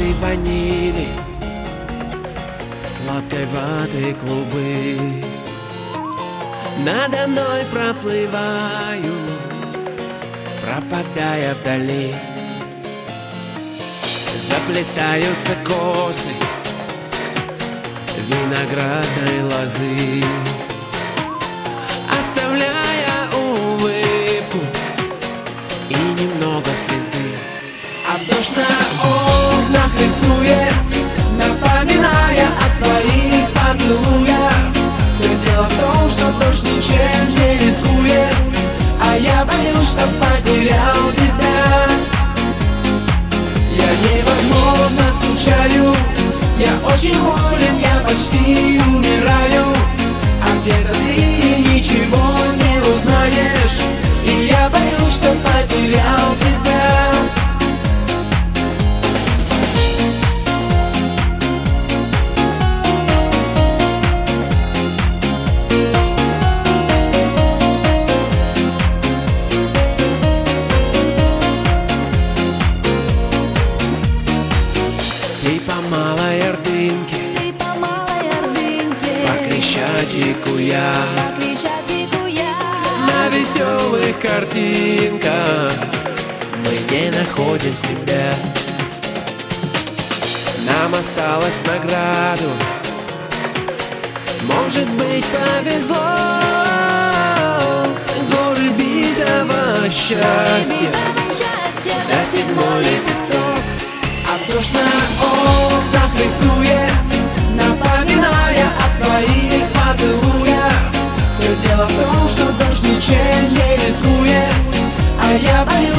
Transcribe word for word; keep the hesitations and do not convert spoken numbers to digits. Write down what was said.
ароматы ванили, сладкой ваты клубы надо мной проплываю, пропадая вдали. Заплетаются косы виноградной лозы, оставляя улыбку и немного слезы. А дождь на окнах рисует, напоминая о твоих поцелуях. Все дело в том, что дождь ничем не рискует, а я боюсь, что потерял тебя. Я невозможно скучаю, я очень болен, я почти умираю. А где-то ты ничего не узнаешь, и я боюсь, что потерял тебя. Ты по малой Ордынке, Ты по малой Ордынке, по Крещатику я, по Крещатику я. на веселых картинках мы не находим себя. Нам осталось награду, может быть, повезло. Горы битого счастья, Битого счастья, до седьмой лепесток. А дождь на окнах рисует, напоминая о твоих поцелуях. Все дело в том, что дождь ничем не рискует, а я боюсь,